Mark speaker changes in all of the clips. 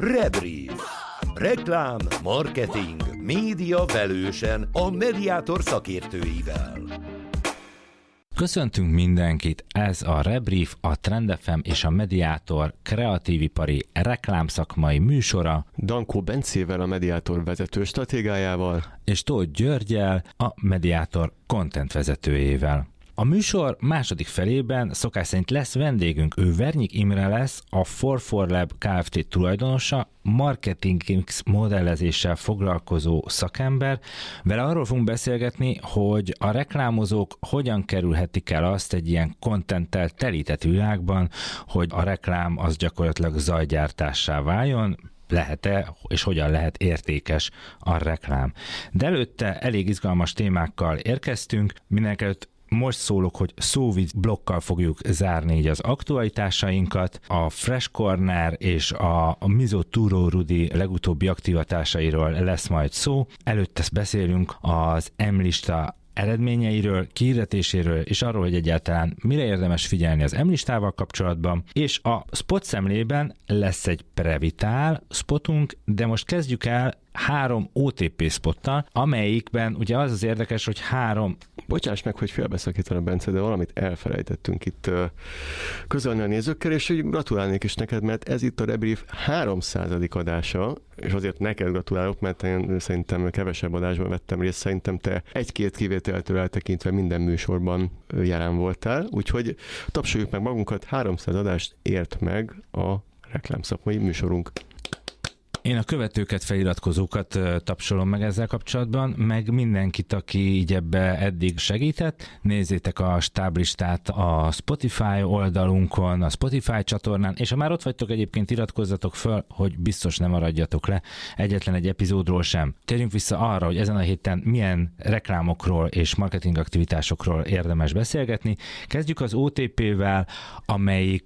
Speaker 1: Rebrief. Reklám, marketing, média velősen a Mediator szakértőivel.
Speaker 2: Köszöntünk mindenkit, ez a Rebrief, a Trend FM és a Mediator kreatívipari reklámszakmai műsora.
Speaker 3: Dankó Bencével, a Mediator vezető stratégájával.
Speaker 2: És Tóth Györgyel, a Mediator content vezetőjével. A műsor második felében szokás szerint lesz vendégünk, ő Vernyik Imre lesz, a 44 Lab Kft. Tulajdonosa, marketing modellezéssel foglalkozó szakember. Vele arról fogunk beszélgetni, hogy a reklámozók hogyan kerülhetik el azt egy ilyen contenttel telített világban, hogy a reklám az gyakorlatilag zajgyártássá váljon, lehet-e, és hogyan lehet értékes a reklám. De előtte elég izgalmas témákkal érkeztünk, mindenekelőtt most szólok, hogy szóvic blokkal fogjuk zárni így az aktualitásainkat. A Fresh Corner és a Mizo Turo Rudi legutóbbi aktivatásairól lesz majd szó. Előtte beszélünk az M-lista eredményeiről, kihirdetéséről, és arról, hogy egyáltalán mire érdemes figyelni az M-listával kapcsolatban, és a spot szemlében lesz egy previtál spotunk, de most kezdjük el 3 OTP spottal, amelyikben ugye az érdekes, hogy 3...
Speaker 3: Bocsáss meg, hogy félbeszakítanak, Bence, de valamit elfelejtettünk itt közölni a nézőkkel, és hogy gratulálnék is neked, mert ez itt a Rebrief 300. adása, és azért neked gratulálok, mert én szerintem kevesebb adásban vettem részt, szerintem te egy-két kivételtől eltekintve minden műsorban jelen voltál, úgyhogy tapsoljuk meg magunkat, 300 adást ért meg a reklámszakmai műsorunk.
Speaker 2: Én a követőket, feliratkozókat tapsolom meg ezzel kapcsolatban, meg mindenkit, aki így ebbe eddig segített. Nézzétek a stáblistát a Spotify oldalunkon, a Spotify csatornán, és ha már ott vagytok egyébként, iratkozzatok föl, hogy biztos nem maradjatok le egyetlen egy epizódról sem. Térjünk vissza arra, hogy ezen a héten milyen reklámokról és marketing aktivitásokról érdemes beszélgetni. Kezdjük az OTP-vel, amelyik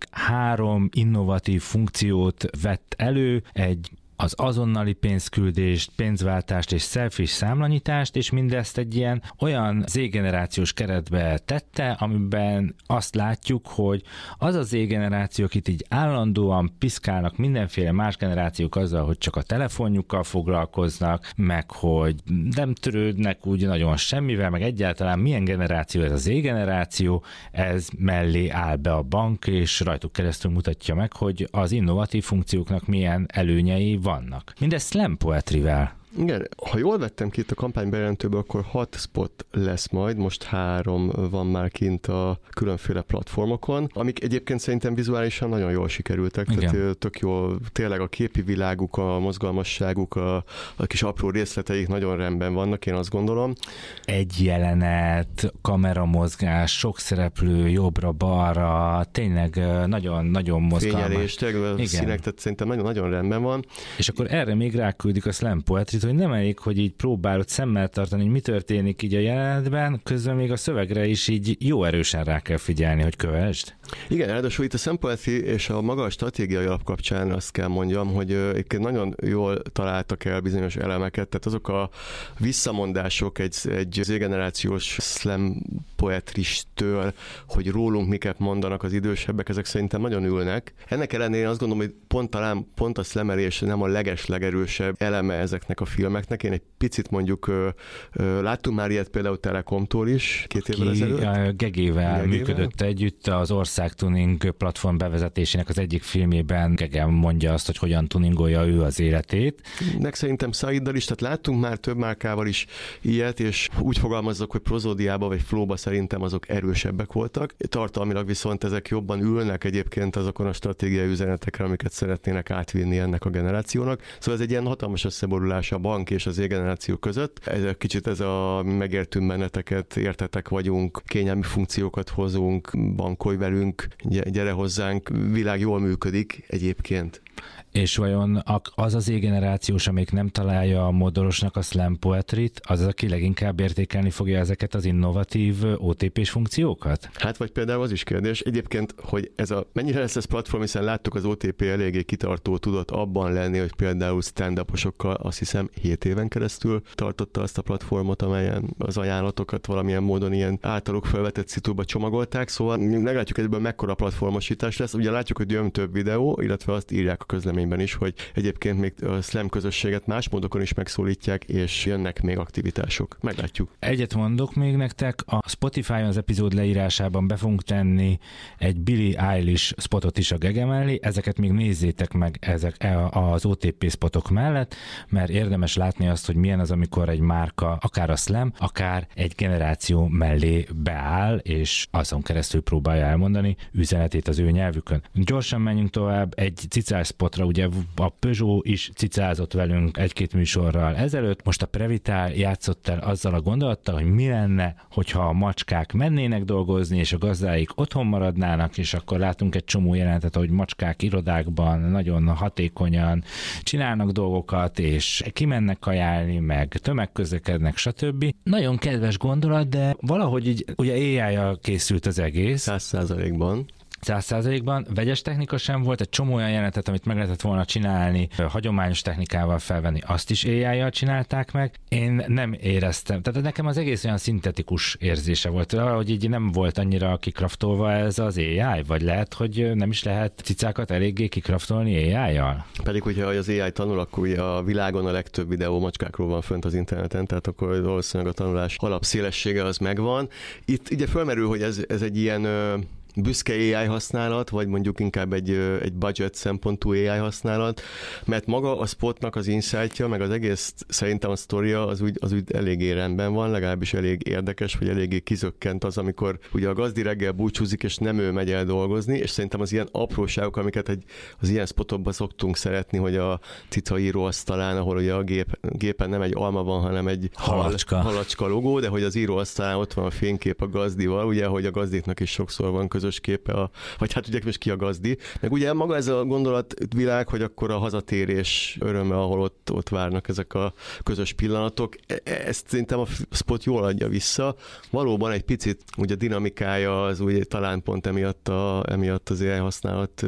Speaker 2: 3 innovatív funkciót vett elő, az azonnali pénzküldést, pénzváltást és selfish számlanyitást, és mindezt egy ilyen olyan Z-generációs keretbe tette, amiben azt látjuk, hogy az a Z-generáció, akit így állandóan piszkálnak mindenféle más generációk azzal, hogy csak a telefonjukkal foglalkoznak, meg hogy nem törődnek úgy nagyon semmivel, meg egyáltalán milyen generáció ez a Z-generáció, ez mellé áll be a bank, és rajtuk keresztül mutatja meg, hogy az innovatív funkcióknak milyen előnyei vannak. Mindez slam poetryvel.
Speaker 3: Igen, ha jól vettem ki itt a kampánybejelentőből, akkor 6 spot lesz majd, most 3 van már kint a különféle platformokon, amik egyébként szerintem vizuálisan nagyon jól sikerültek, igen. Tehát tök jól, tényleg a képi világuk, a mozgalmasságuk, a kis apró részleteik nagyon rendben vannak, én azt gondolom.
Speaker 2: Egy jelenet, kameramozgás, sok szereplő jobbra-balra, tényleg nagyon mozgalmas.
Speaker 3: Fényelés, tényleg a színek, tehát szerintem nagyon rendben van.
Speaker 2: És akkor erre még ráküldik a slam poetryt, hogy nem elég, hogy így próbálod szemmel tartani, hogy mi történik így a jelenetben, közben még a szövegre is így jó erősen rá kell figyelni, hogy kövesd. Igen,
Speaker 3: ráadásul itt a slam poetry és a maga a stratégiai alap kapcsán azt kell mondjam, hogy egyébként nagyon jól találtak el bizonyos elemeket, tehát azok a visszamondások egy Z-generációs slam poetristől, hogy rólunk miket mondanak az idősebbek, ezek szerintem nagyon ülnek. Ennek ellenére én azt gondolom, hogy pont a slamelés nem a legerősebb eleme ezeknek a filmeknek. Én egy picit mondjuk láttunk már ilyet például Telekomtól is 2 évvel ezelőtt.
Speaker 2: Gegével működött együtt az Országtuning platform bevezetésének az egyik filmjében. Gege mondja azt, hogy hogyan tuningolja ő az életét.
Speaker 3: Szerintem Szaiddal is, tehát láttunk már több márkával is ilyet, és úgy fogalmazzak, hogy prozódiába vagy flowba szerintem azok erősebbek voltak. Tartalmilag viszont ezek jobban ülnek egyébként azokon a stratégiai üzenetekre, amiket szeretnének átvinni ennek a generációnak. Szóval ez egy ilyen hatalmas összeborulás a bank és az Z-generáció között. Kicsit ez a megértünk benneteket, értetek vagyunk, kényelmi funkciókat hozunk, bankolj velünk, gyere hozzánk, világ jól működik egyébként.
Speaker 2: És vajon az az Z-generációs, amelyik nem találja a modorosnak a slam poetryt, az, aki leginkább értékelni fogja ezeket az innovatív OTP-s funkciókat?
Speaker 3: Hát vagy például az is kérdés. Egyébként, hogy mennyire lesz ez platform, hiszen láttuk, az OTP eléggé kitartó tudott abban lenni, hogy például stand-uposokkal azt hiszem 7 éven keresztül tartotta azt a platformot, amelyen az ajánlatokat valamilyen módon ilyen általuk felvetett szitúba csomagolták, szóval meglátjuk, hogy ebből mekkora platformosítás lesz. Ugye látjuk, hogy jön több videó, illetve azt írják a közleményben versenyben is, hogy egyébként még a slam közösséget más módokon is megszólítják, és jönnek még aktivitások. Meglátjuk.
Speaker 2: Egyet mondok még nektek, a Spotify-on az epizód leírásában be fogunk tenni egy Billie Eilish spotot is a gege mellé, ezeket még nézzétek meg ezek az OTP spotok mellett, mert érdemes látni azt, hogy milyen az, amikor egy márka, akár a slam, akár egy generáció mellé beáll, és azon keresztül próbálja elmondani üzenetét az ő nyelvükön. Gyorsan menjünk tovább, egy cicás spotra, ugye a Peugeot is cicázott velünk egy-két műsorral ezelőtt, most a Previtál játszott el azzal a gondolattal, hogy mi lenne, hogyha a macskák mennének dolgozni, és a gazdáik otthon maradnának, és akkor látunk egy csomó jelenetet, hogy macskák irodákban nagyon hatékonyan csinálnak dolgokat, és kimennek kajálni, meg tömegközlekednek, stb. Nagyon kedves gondolat, de valahogy így, ugye AI-jal készült az egész.
Speaker 3: 100%-ban.
Speaker 2: 100%-ban vegyes technika sem volt, egy csomó olyan jelenetet, amit meg lehetett volna csinálni, hagyományos technikával felvenni, azt is AI-jal csinálták meg. Én nem éreztem, tehát nekem az egész olyan szintetikus érzése volt, hogy így nem volt annyira kikraftolva ez az AI, vagy lehet, hogy nem is lehet cicákat eléggé kikraftolni AI-jal?
Speaker 3: Pedig, hogyha az AI tanul, akkor ugye a világon a legtöbb videó macskákról van fönt az interneten, tehát akkor valószínűleg a tanulás alapszélessége az megvan. Itt ugye fölmerül, hogy ez egy ilyen büszke AI használat, vagy mondjuk inkább egy budget szempontú AI használat, mert maga a spotnak az insightja, meg az egész szerintem a sztoria az úgy eléggé rendben van, legalábbis elég érdekes, vagy eléggé kizökkent az, amikor ugye a gazdi reggel búcsúzik, és nem ő megy el dolgozni, és szerintem az ilyen apróságok, amiket az ilyen spotokban szoktunk szeretni, hogy a cica íróasztalán, ahol ugye a gépen nem egy alma van, hanem egy halacska logó, de hogy az íróasztalán ott van a fénykép a gazdival, ugye, hogy a gazdiknak is sokszor van közös képe, vagy hát ugye most ki a gazdi. Meg ugye maga ez a gondolatvilág, hogy akkor a hazatérés öröme, ahol ott várnak ezek a közös pillanatok. Ezt szerintem a spot jól adja vissza. Valóban egy picit ugye a dinamikája az ugye talán pont emiatt az AI használat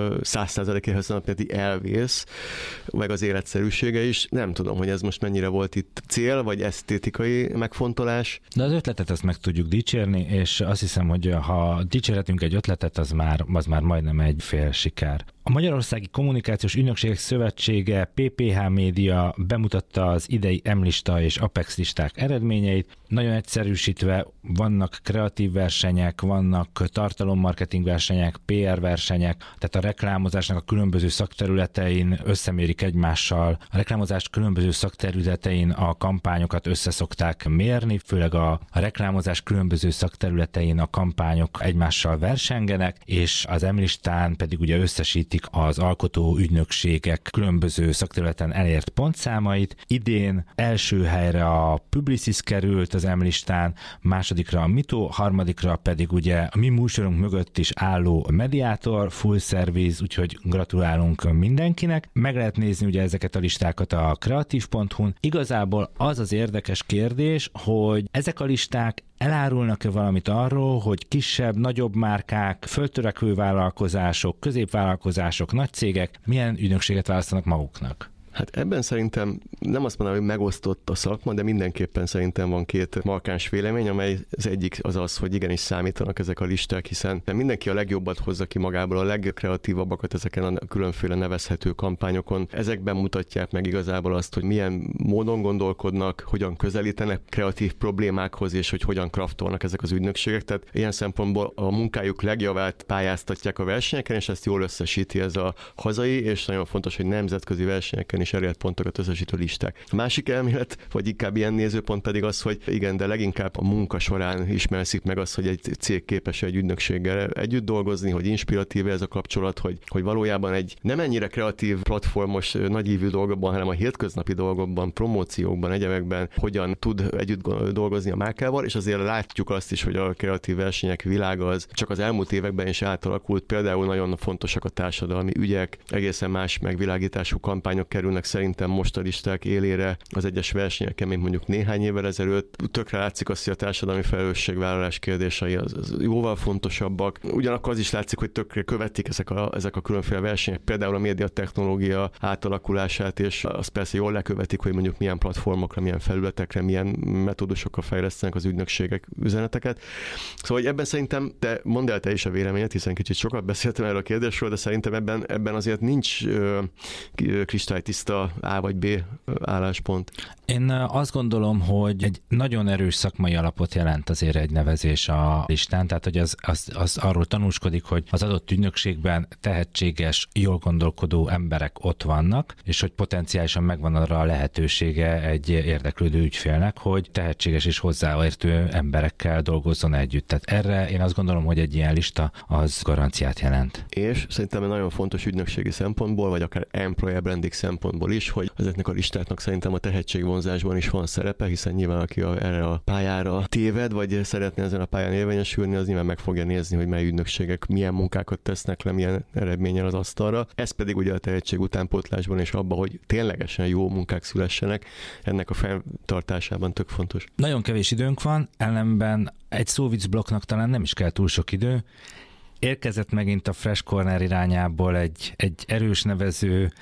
Speaker 3: 100%-ig használat pedig elvész, meg az életszerűsége is. Nem tudom, hogy ez most mennyire volt itt cél, vagy esztétikai megfontolás.
Speaker 2: De az ötletet ezt meg tudjuk dicsérni, és azt hiszem, hogy ha dicsérhetünk egy ötletet, az már majdnem egy fél siker. A Magyarországi Kommunikációs Ügynökségek Szövetsége PPH Média bemutatta az idei M-lista és Apex listák eredményeit. Nagyon egyszerűsítve vannak kreatív versenyek, vannak tartalommarketing versenyek, PR versenyek, tehát a reklámozásnak a különböző szakterületein összemérik egymással. A reklámozás különböző szakterületein a kampányokat összeszokták mérni, főleg a reklámozás különböző szakterületein a kampányok egymással versengenek, és az M-listán pedig ugye összesít az alkotó ügynökségek különböző szakterületen elért pontszámait. Idén első helyre a Publicis került az M-listán, másodikra a Mito, harmadikra pedig ugye a mi műsorunk mögött is álló Mediator, Full Service, úgyhogy gratulálunk mindenkinek. Meg lehet nézni ugye ezeket a listákat a kreatív.hu-n. Igazából az az érdekes kérdés, hogy ezek a listák elárulnak-e valamit arról, hogy kisebb, nagyobb márkák, föltörekvő vállalkozások, középvállalkozások, nagy cégek milyen ügynökséget választanak maguknak?
Speaker 3: Hát ebben szerintem nem azt mondanám, hogy megosztott a szakma, de mindenképpen szerintem van két markáns vélemény, amely az egyik az, hogy igenis számítanak ezek a listák, hiszen mindenki a legjobbat hozza ki magából, a legkreatívabbakat ezeken a különféle nevezhető kampányokon. Ezekben mutatják meg igazából azt, hogy milyen módon gondolkodnak, hogyan közelítenek kreatív problémákhoz, és hogy hogyan kraftolnak ezek az ügynökségek. Tehát ilyen szempontból a munkájuk legjavát pályáztatják a versenyeken, és ezt jól összesíti ez a hazai, és nagyon fontos, hogy nemzetközi versenyeken is elért pontokat összesítő listák. A másik elmélet, vagy inkább ilyen nézőpont pedig az, hogy igen, de leginkább a munka során ismerszik meg azt, hogy egy cég képes egy ügynökséggel együtt dolgozni, hogy inspiratív ez a kapcsolat, hogy valójában egy nem ennyire kreatív, platformos, nagyívű dolgokban, hanem a hétköznapi dolgokban, promóciókban, egyebekben hogyan tud együtt dolgozni a márkával, és azért látjuk azt is, hogy a kreatív versenyek világa az csak az elmúlt években is átalakult. Például nagyon fontosak a társadalmi ügyek, egészen más megvilágítású kampányok kerülnek kerülnek szerintem most a listák élére az egyes versenyeken, mint mondjuk néhány évvel ezelőtt. Tökre látszik azt, hogy a társadalmi felelősségvállalás kérdései az jóval fontosabbak. Ugyanakkor az is látszik, hogy tökre követik ezek a különféle versenyek, például a médiatechnológia átalakulását, és azt persze jól lekövetik, hogy mondjuk milyen platformokra, milyen felületekre, milyen metódusokkal fejlesztenek az ügynökségek üzeneteket. Szóval ebben szerintem, te mondd el te is a véleményet, hiszen kicsit sokat beszéltem erről a kérdésről, de szerintem ebben azért nincs kristálytiszta A vagy B álláspont.
Speaker 2: Én azt gondolom, hogy egy nagyon erős szakmai alapot jelent azért egy nevezés a listán, tehát hogy az arról tanúskodik, hogy az adott ügynökségben tehetséges, jól gondolkodó emberek ott vannak, és hogy potenciálisan megvan arra a lehetősége egy érdeklődő ügyfélnek, hogy tehetséges és hozzáértő emberekkel dolgozzon együtt. Tehát erre én azt gondolom, hogy egy ilyen lista az garanciát jelent.
Speaker 3: És szerintem nagyon fontos ügynökségi szempontból, vagy akár employer branding szempontból is, hogy ezeknek a listáknak szerintem a tehetségvonzásban is van szerepe, hiszen nyilván aki erre a pályára téved, vagy szeretne ezen a pályán érvényesülni, az nyilván meg fogja nézni, hogy mely ügynökségek milyen munkákat tesznek le, milyen eredménnyel az asztalra. Ez pedig ugye a tehetség utánpótlásban és abban, hogy ténylegesen jó munkák szülessenek, ennek a fenntartásában tök fontos.
Speaker 2: Nagyon kevés időnk van, ellenben egy szóvic blokknak talán nem is kell túl sok idő. Érkezett megint a Fresh Corner irányából egy erős nevező.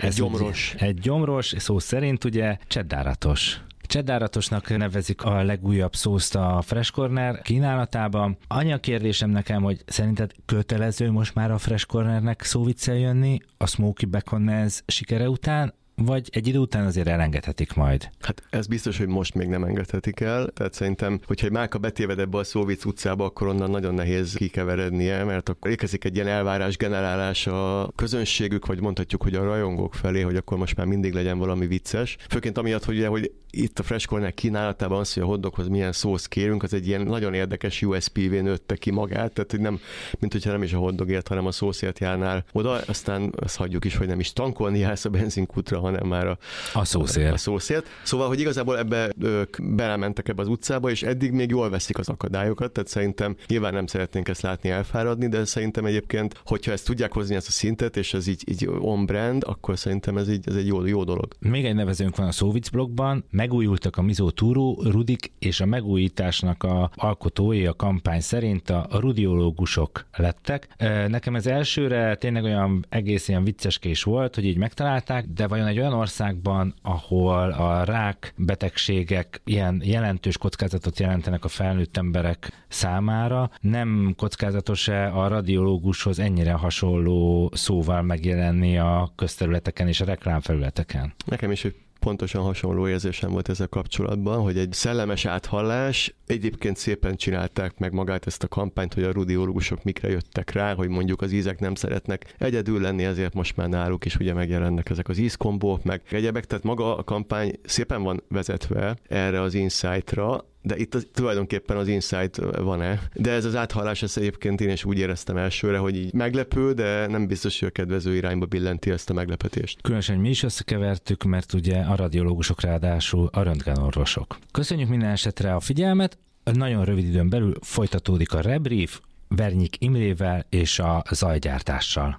Speaker 2: Egy gyomros, szó szerint ugye cseddáratos. Cseddáratosnak nevezik a legújabb szószt a Fresh Corner kínálatában. Annyi a kérdésem nekem, hogy szerinted kötelező most már a Fresh Cornernek szóviccel jönni a Smoky Bacon-nez sikere után, vagy egy idő után azért elengedhetik majd?
Speaker 3: Hát ez biztos, hogy most még nem engedhetik el. Tehát szerintem, hogyha egy márka betéved ebbe a szóvic utcába, akkor onnan nagyon nehéz kikeverednie, mert akkor érkezik egy ilyen elvárás generálás a közönségük, vagy mondhatjuk, hogy a rajongók felé, hogy akkor most már mindig legyen valami vicces. Főként amiatt, hogy itt a Fresh Corner kínálatában az, hogy a hotdoghoz milyen szószt kérünk, az egy ilyen nagyon érdekes USP-vé nőtte ki magát, tehát hogy nem, mint hogyha nem is a hotdogért, hanem a szószért járnál oda, aztán azt hagyjuk is, hogy nem is tankolni jársz a benzinkútra, hanem már a szószért. Szóval, hogy igazából ők belementek ebbe az utcába, és eddig még jól veszik az akadályokat, tehát szerintem nyilván nem szeretnénk ezt látni elfáradni, de szerintem egyébként, hogyha ezt tudják hozni ezt a szintet, és ez így on-brand, akkor szerintem ez egy jó dolog.
Speaker 2: Még egy nevezőnk van a szóvic blogban, megújultak a Mizó Túró, Rudik, és a megújításnak a alkotói a kampány szerint a rudiológusok lettek. Nekem ez elsőre tényleg olyan egész ilyen vicceskés volt, hogy így megtalálták, de vajon egy olyan országban, ahol a rák betegségek ilyen jelentős kockázatot jelentenek a felnőtt emberek számára, nem kockázatos-e a radiológushoz ennyire hasonló szóval megjelenni a közterületeken és a reklámfelületeken?
Speaker 3: Nekem is pontosan hasonló érzésem volt ezzel kapcsolatban, hogy egy szellemes áthallás, egyébként szépen csinálták meg magát ezt a kampányt, hogy a rudiológusok mikre jöttek rá, hogy mondjuk az ízek nem szeretnek egyedül lenni, ezért most már náluk is ugye megjelennek ezek az ízkombók, meg egyebek, tehát maga a kampány szépen van vezetve erre az insight-ra, de itt tulajdonképpen az insight van-e. De ez az áthallás, ezt egyébként én is úgy éreztem elsőre, hogy így meglepő, de nem biztos, hogy a kedvező irányba billenti ezt a meglepetést.
Speaker 2: Különösen mi is összekevertük, mert ugye a radiológusok ráadásul a röntgenorvosok. Köszönjük minden esetre a figyelmet, nagyon rövid időn belül folytatódik a Rebrief, Vernyik Imrével és a zajgyártással.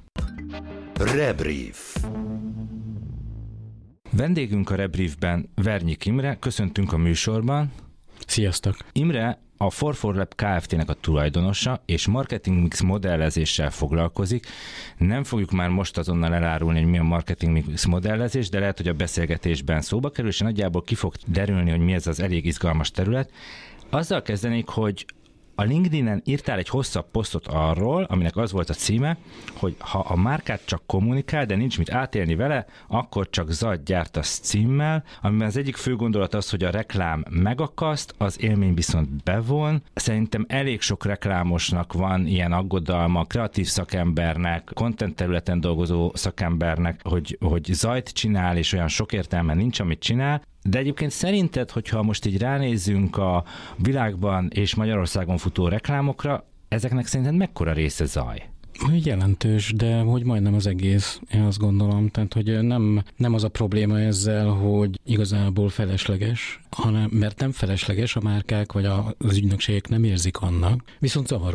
Speaker 1: Rebrief.
Speaker 2: Vendégünk a Rebriefben Vernyik Imre, köszöntünk a műsorban.
Speaker 4: Sziasztok!
Speaker 2: Imre a For4Lab Kft-nek a tulajdonosa, és marketing mix modellezéssel foglalkozik. Nem fogjuk már most azonnal elárulni, hogy mi a marketing mix modellezés, de lehet, hogy a beszélgetésben szóba kerül, és nagyjából ki fog derülni, hogy mi ez az elég izgalmas terület. Azzal kezdenék, hogy a LinkedIn-en írtál egy hosszabb posztot arról, aminek az volt a címe, hogy ha a márkát csak kommunikál, de nincs mit átélni vele, akkor csak zajt gyártasz címmel, amiben az egyik fő gondolat az, hogy a reklám megakaszt, az élmény viszont bevon. Szerintem elég sok reklámosnak van ilyen aggodalma, kreatív szakembernek, content területen dolgozó szakembernek, hogy zajt csinál, és olyan sok értelme nincs, amit csinál. De egyébként szerinted, hogyha most így ránézzünk a világban és Magyarországon futó reklámokra, ezeknek szerinted mekkora része zaj?
Speaker 4: Jelentős, de hogy majdnem az egész, én azt gondolom. Tehát, hogy nem az a probléma ezzel, hogy igazából felesleges, hanem mert nem felesleges, a márkák vagy az ügynökségek nem érzik annak, viszont zavarók.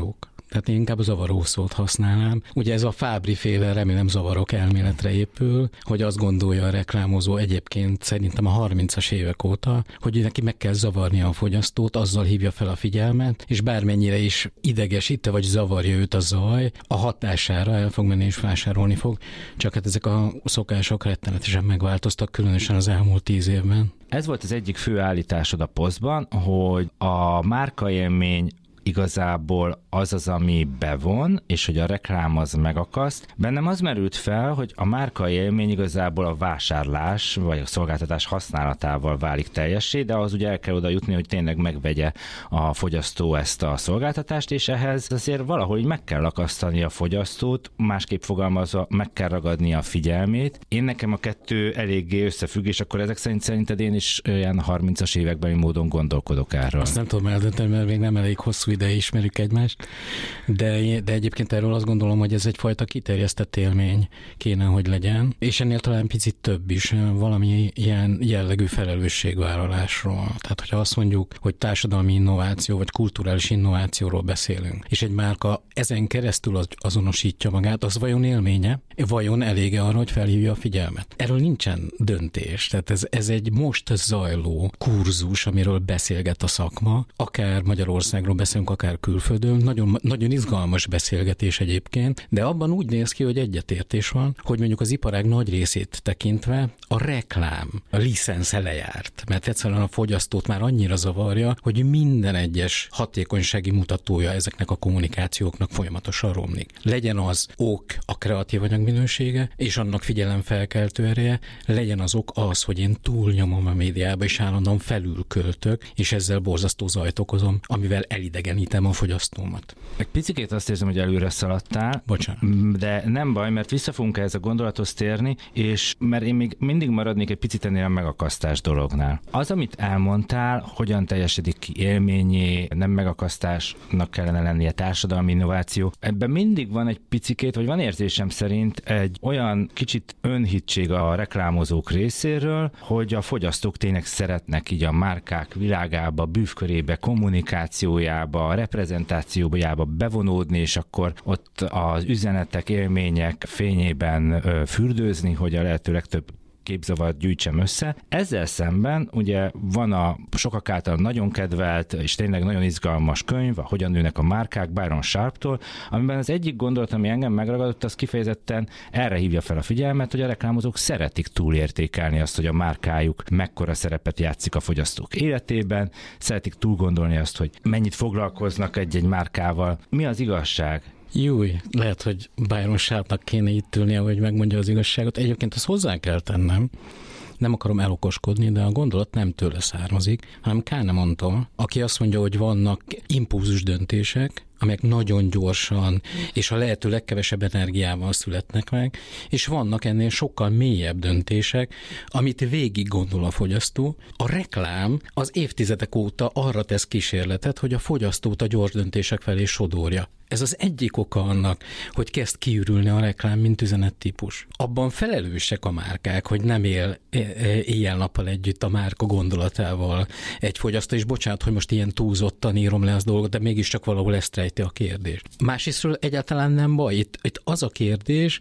Speaker 4: Tehát én inkább a zavaró szót használnám. Ugye ez a Fábry-féle, remélem zavarok elméletre épül, hogy azt gondolja a reklámozó egyébként szerintem a 30-as évek óta, hogy neki meg kell zavarnia a fogyasztót, azzal hívja fel a figyelmet, és bármennyire is idegesíte vagy zavarja őt a zaj, a hatására el fog menni és vásárolni fog. Csak hát ezek a szokások rettenetesen megváltoztak, különösen az elmúlt 10 évben.
Speaker 2: Ez volt az egyik fő állításod a posztban, hogy a márkaélmény igazából az, ami bevon, és hogy a reklám az megakaszt. Bennem az merült fel, hogy a márkaélmény igazából a vásárlás, vagy a szolgáltatás használatával válik teljessé, de az ugye el kell oda jutni, hogy tényleg megvegye a fogyasztó ezt a szolgáltatást, és ehhez azért valahogy meg kell akasztani a fogyasztót, másképp fogalmazva meg kell ragadni a figyelmét. Én nekem a kettő eléggé összefügg, és akkor ezek szerinted én is olyan 30-as években módon gondolkodok erről.
Speaker 4: Azt nem tudom eldönteni, mert még nem elég hosszú ideje ismerjük egymást, de egyébként erről azt gondolom, hogy ez egyfajta kiterjesztett élmény kéne, hogy legyen, és ennél talán picit több is, valami ilyen jellegű felelősségvállalásról. Tehát, hogyha azt mondjuk, hogy társadalmi innováció, vagy kulturális innovációról beszélünk, és egy márka ezen keresztül azonosítja magát, az vajon élménye? Vajon elége arra, hogy felhívja a figyelmet? Erről nincsen döntés. Tehát ez egy most zajló kurzus, amiről beszélget a szakma, akár Magyarországról beszélünk, akár külföldön. Nagyon, nagyon izgalmas beszélgetés egyébként, de abban úgy néz ki, hogy egyetértés van, hogy mondjuk az iparág nagy részét tekintve a reklám, a licensze lejárt, mert egyszerűen a fogyasztót már annyira zavarja, hogy minden egyes hatékonysági mutatója ezeknek a kommunikációknak folyamatosan romlik. Legyen az ok a kreatív anyag minősége, és annak figyelemfelkeltő ereje, legyen az ok az, hogy én túlnyomom a médiába, és állandóan felülköltök, és ezzel borzasztó zajt okozom, amivel elidegenítem a fogyasztómat.
Speaker 2: Egy picikét azt érzem, hogy előre szaladtál.
Speaker 4: Bocsánat.
Speaker 2: De nem baj, mert vissza fogunk ez a gondolathoz térni, és mert én még mindig maradnék egy picit ennél a megakasztás dolognál. Az, amit elmondtál, hogyan teljesedik ki élményé, nem megakasztásnak kellene lennie társadalmi innováció. Ebben mindig van egy picikét, vagy van érzésem szerint egy olyan kicsit önhittség a reklámozók részéről, hogy a fogyasztók tényleg szeretnek így a márkák világába, bűvkörébe, kommunikációjába, a reprezentációjába bevonódni, és akkor ott az üzenetek, élmények fényében fürdőzni, hogy a lehető legtöbb képzavart gyűjtsem össze. Ezzel szemben ugye van a sokak által nagyon kedvelt és tényleg nagyon izgalmas könyv, a Hogyan nőnek a márkák, Byron Sharptól, amiben az egyik gondolat, ami engem megragadott, az kifejezetten erre hívja fel a figyelmet, hogy a reklámozók szeretik túlértékelni azt, hogy a márkájuk mekkora szerepet játszik a fogyasztók életében, szeretik túlgondolni azt, hogy mennyit foglalkoznak egy-egy márkával. Mi az igazság?
Speaker 4: Júj, lehet, hogy Byron Sharpnak kéne itt ülnie, hogy megmondja az igazságot. Egyébként azt hozzá kell tennem, nem akarom elokoskodni, de a gondolat nem tőle származik, hanem Kahnemantól, aki azt mondja, hogy vannak impulzus döntések, amelyek nagyon gyorsan és a lehető legkevesebb energiával születnek meg, és vannak ennél sokkal mélyebb döntések, amit végig gondol a fogyasztó. A reklám az évtizedek óta arra tesz kísérletet, hogy a fogyasztót a gyors döntések felé sodorja. Ez az egyik oka annak, hogy kezd kiürülni a reklám, mint üzenettípus. Abban felelősek a márkák, hogy nem él éjjel-nappal együtt a márka gondolatával egy fogyasztó, és bocsánat, hogy most ilyen túlzottan írom le az dolgot, de mégiscsak valahol ezt rejti a kérdés. Másrésztről egyáltalán nem baj. Itt az a kérdés,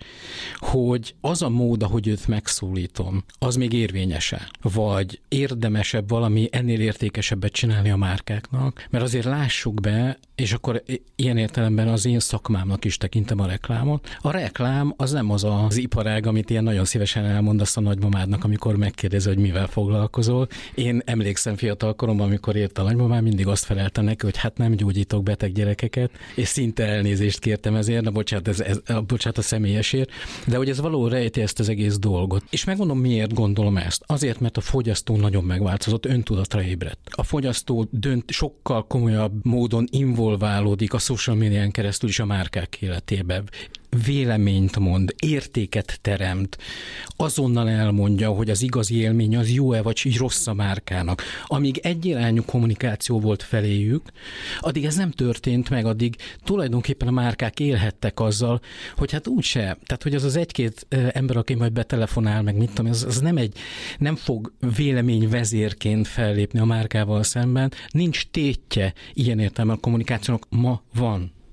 Speaker 4: hogy az a mód, ahogy őt megszólítom, az még érvényese? Vagy érdemesebb valami ennél értékesebbet csinálni a márkáknak? Mert azért lássuk be, és akkor ilyen értelemben az én szakmámnak is tekintem a reklámot. A reklám az nem az az iparág, amit ilyen nagyon szívesen elmondasz a nagymamádnak, amikor megkérdezi, hogy mivel foglalkozol. Én emlékszem fiatal koromban, amikor ért a nagymamám, mindig azt feleltem neki, hogy hát nem gyógyítok beteg gyerekeket, és szinte elnézést kértem ezért, na bocsánat a személyesért, de hogy ez való rejti ezt az egész dolgot. És megmondom, miért gondolom ezt. Azért, mert a fogyasztó nagyon megváltozott, öntudatra ébredt. A fogyasztó sokkal komolyabb módon involválódik a social médián keresztül is a márkák életébe. Véleményt mond, értéket teremt, azonnal elmondja, hogy az igazi élmény az jó-e vagy rossz a márkának. Amíg egyirányú kommunikáció volt feléjük, addig ez nem történt meg, addig tulajdonképpen a márkák élhettek azzal, hogy hát úgyse, tehát hogy az az egy-két ember, aki majd betelefonál, meg mit tudom, az nem fog véleményvezérként fellépni a márkával szemben, nincs tétje ilyen értelemben a kommunikációnak, ma van.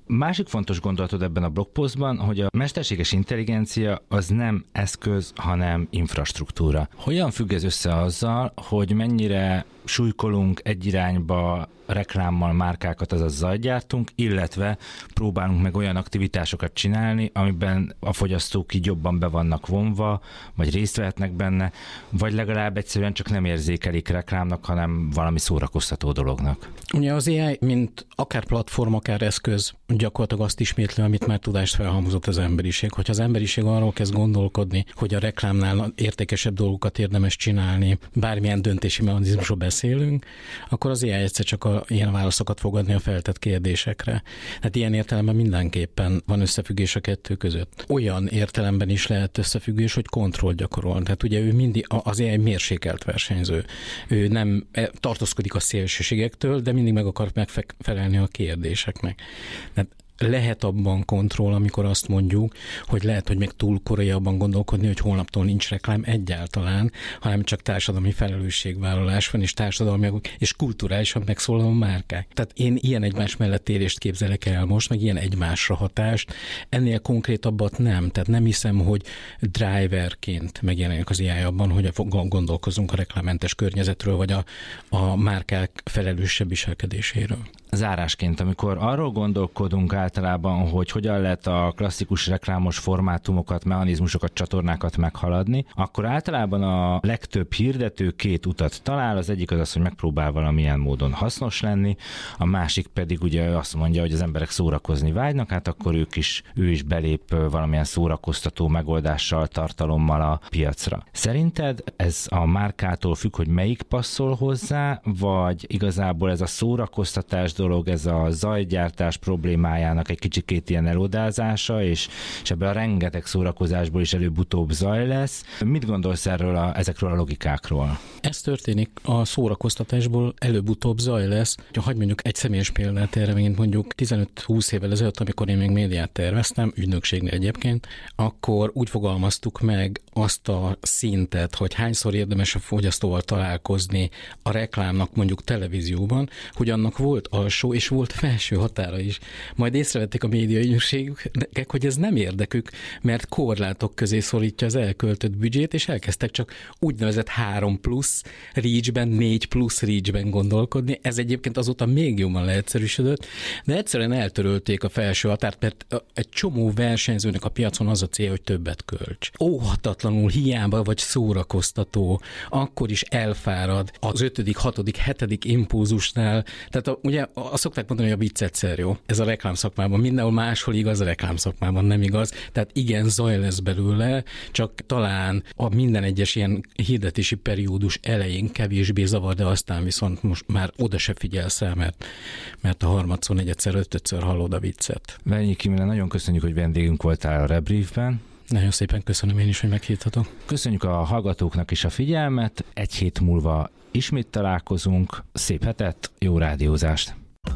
Speaker 2: Másik fontos gondolatod ebben a blogpostban, hogy a mesterséges intelligencia az nem eszköz, hanem infrastruktúra. Hogyan függ ez össze azzal, hogy mennyire súlykolunk egy irányba reklámmal márkákat, azaz zajgyártunk, illetve próbálunk meg olyan aktivitásokat csinálni, amiben a fogyasztók így jobban be vannak vonva, vagy részt vehetnek benne, vagy legalább egyszerűen csak nem érzékelik reklámnak, hanem valami szórakoztató dolognak.
Speaker 4: Ugye az AI, mint akár platform, akár eszköz, gyakorlatilag azt ismétli, amit már tudást felhalmozott az emberiség. Hogyha az emberiség arról kezd gondolkodni, hogy a reklámnál értékesebb dolgokat érdemes csinálni, bármilyen döntési mechanizmusról beszélünk, akkor az AI egyszer csak ilyen válaszokat fog adni a feltett kérdésekre. Hát ilyen értelemben mindenképpen van összefüggés a kettő között. Olyan értelemben is lehet összefüggés, hogy kontroll gyakorol. Tehát ugye ő mindig az AI mérsékelt versenyző. Ő nem tartózkodik a szélsőségektől, de mindig meg akar megfelelni a kérdéseknek. Tehát lehet abban kontroll, amikor azt mondjuk, hogy lehet, hogy még túl korai abban gondolkodni, hogy holnaptól nincs reklám egyáltalán, hanem csak társadalmi felelősségvállalás van, és társadalmi és kulturálisan megszólaló márkák. Tehát én ilyen egymás mellett érést képzelek el most, meg ilyen egymásra hatást. Ennél konkrétabbat nem. Tehát nem hiszem, hogy driverként megjelenik az AI abban, hogy gondolkozunk a reklámmentes környezetről, vagy a márkák felelősebb viselkedéséről.
Speaker 2: Zárásként, amikor arról gondolkodunk általában, hogy hogyan lehet a klasszikus reklámos formátumokat, mechanizmusokat, csatornákat meghaladni, akkor általában a legtöbb hirdető két utat talál. Az egyik az, hogy megpróbál valamilyen módon hasznos lenni, a másik pedig ugye azt mondja, hogy az emberek szórakozni vágynak, hát akkor ő is belép valamilyen szórakoztató megoldással, tartalommal a piacra. Szerinted ez a márkától függ, hogy melyik passzol hozzá, vagy igazából ez a szórakoztatás dolog, ez a zajgyártás problémájának egy kicsikét ilyen elodázása, és ebben a rengeteg szórakozásból is előbb-utóbb zaj lesz. Mit gondolsz ezekről a logikákról?
Speaker 4: Ez történik, a szórakoztatásból előbb-utóbb zaj lesz. Ha hagyj mondjuk egy személyes példát erre, megint mondjuk 15-20 évvel ezelőtt, amikor én még médiát terveztem, ügynökségnél egyébként, akkor úgy fogalmaztuk meg azt a szintet, hogy hányszor érdemes a fogyasztóval találkozni a reklámnak mondjuk televízióban, hogy annak volt alsó és volt felső határa is. Majd észrevették a média ügynökségek, hogy ez nem érdekük, mert korlátok közé szorítja az elköltött büdzsét, és elkezdtek csak úgynevezett 3+ reachben, 4+ reachben gondolkodni. Ez egyébként azóta még jobban leegyszerűsödött, de egyszerűen eltörölték a felső határt, mert egy csomó versenyzőnek a piacon az a cél, hogy többet költs. Óhatatlanul hiába vagy szórakoztató, akkor is elfárad az 5., 6., 7. impulzusnál. Tehát ugye azt szokták mondani, hogy a vicc egyszer jó. Ez a reklámszakmában mindenhol máshol igaz, a reklámszakmában nem igaz. Tehát igen, zaj lesz belőle, csak talán a minden egyes ilyen hirdetési periódus elején kevésbé zavar, de aztán viszont most már oda se figyelsz rá, mert a harmadszor, negyedszer, ötödször hallod a viccet.
Speaker 2: Vernyi Kimile, nagyon köszönjük, hogy vendégünk voltál a Rebriefben.
Speaker 4: Nagyon szépen köszönöm én is, hogy meghívtatok.
Speaker 2: Köszönjük a hallgatóknak is a figyelmet. Egy hét múlva ismét találkozunk. Szép hetet, jó rádiózást!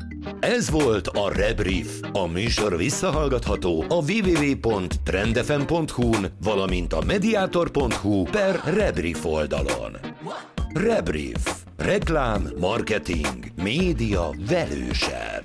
Speaker 1: Ez volt a Rebrief. A műsor visszahallgatható a www.trendfm.hu-n, valamint a mediator.hu/Rebrief oldalon. Rebrief. Reklám, marketing, média velősen.